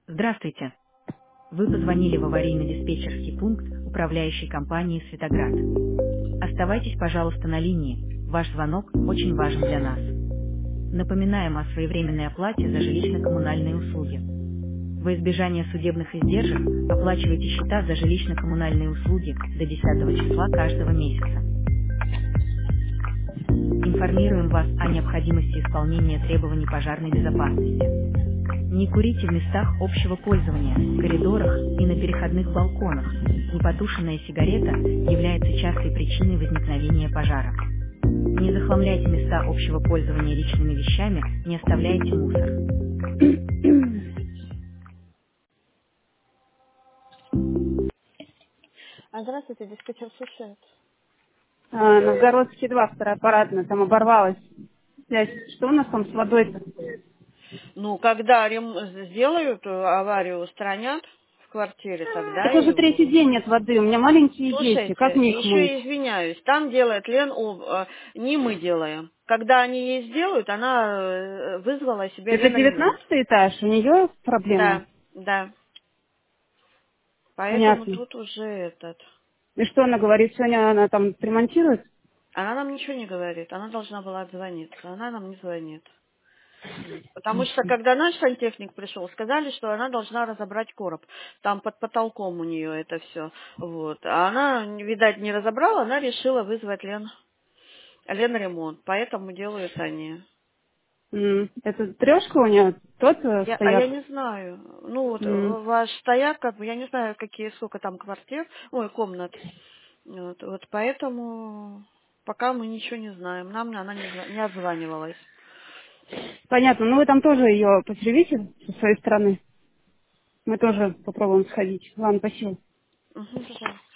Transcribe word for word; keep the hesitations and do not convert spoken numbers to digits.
Здравствуйте. Вы позвонили в аварийно-диспетчерский пункт управляющей компании «Светоград». Оставайтесь, пожалуйста, на линии. Ваш звонок очень важен для нас. Напоминаем о своевременной оплате за жилищно-коммунальные услуги. Во избежание судебных издержек оплачивайте счета за жилищно-коммунальные услуги до десятого числа каждого месяца. Информируем вас о необходимости исполнения требований пожарной безопасности. Не курите в местах общего пользования, в коридорах и на переходных балконах. Непотушенная сигарета является частой причиной возникновения пожара. Не захламляйте места общего пользования личными вещами, не оставляйте мусор. А здравствуйте, диспетчер слушает. А, Новгородский два, вторая парадная, там оборвалась связь. Что у нас там с водой-то? Ну, когда рем... сделают, э, аварию устранят в квартире, тогда Так уже и... третий день нет воды, у меня маленькие дети, как Слушайте, мне их мыть? еще извиняюсь, там делает Лен, О, э, не мы делаем. Когда они ей сделают, она э, вызвала себе Это Ленремонт. девятнадцатый этаж, у нее проблема? Да, да. Поэтому Понятно. тут уже этот... И что она говорит, сегодня она там ремонтирует? Она нам ничего не говорит, она должна была отзвониться, она нам не звонит. Потому что, когда наш сантехник пришел, сказали, что она должна разобрать короб. Там под потолком у нее это все. Вот. А она, видать, не разобрала, она решила вызвать Лен, Лен ремонт. Поэтому делают они. М, Это трешка у нее, тот э, Я, а я стояк? не знаю. Ну, вот М, ваш стояк, как бы, я не знаю, какие, сколько там квартир, ой, комнат. Вот, вот поэтому пока мы ничего не знаем. Нам она не, зва- не отзванивалась. Понятно, ну вы там тоже ее потеревите со своей стороны. Мы тоже попробуем сходить. Ладно, спасибо. Угу, пожалуйста.